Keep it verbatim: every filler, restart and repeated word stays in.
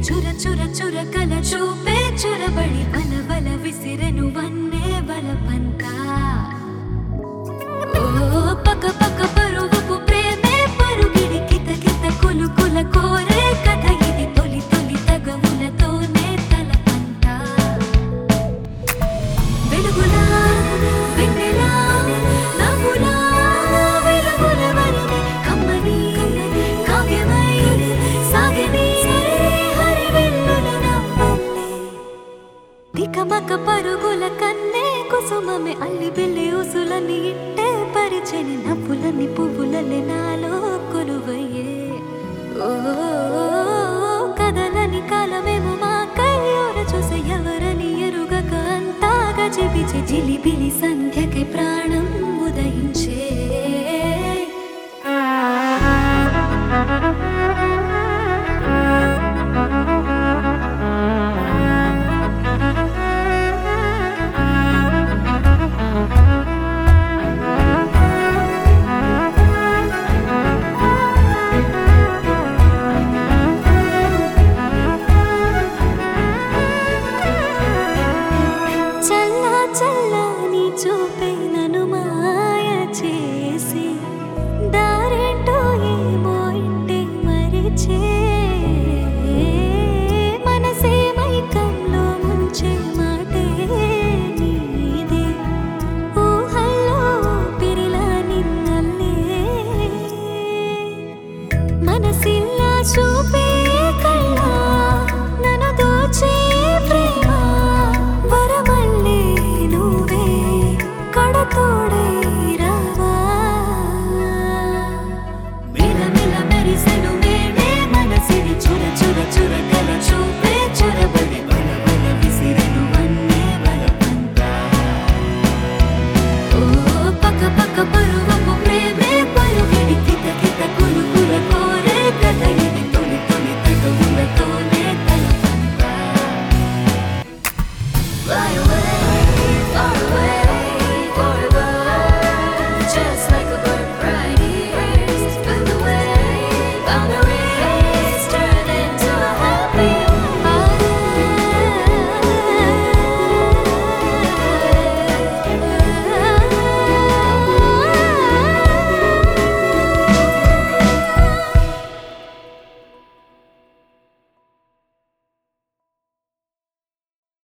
చుర చుర చుర కల చూపే చురబడి బల బల విసిరెను వన్నే బలపంతా ఓ పక్క పక్క పరువపు ప్రేమే పరుగిడి కిత కిత కులు కుల కోరే కథ ఇది తొలి తొలి తగవులతోనే తలపంతా వెలుగులా వెన్నెలా నవ్వులా వెలుగుల వరమే కమ్మని కావ్యమై సాగని హరివెల్లుల నవ్వల్లే తికమక పరుగుల కన్నే కుసుమమే అల్లి బిల్లి ఉసులని ఇట్టే పరిచని నవ్వులని పువ్వులనే నాలో కొలువయ్యే ఓ కదలని కాలమేమో మా కయ్యోర చూసే ఎవరని ఎరుగక అంతా గజిబిజి జిలిబిలి సంధ్యకై ప్రాణం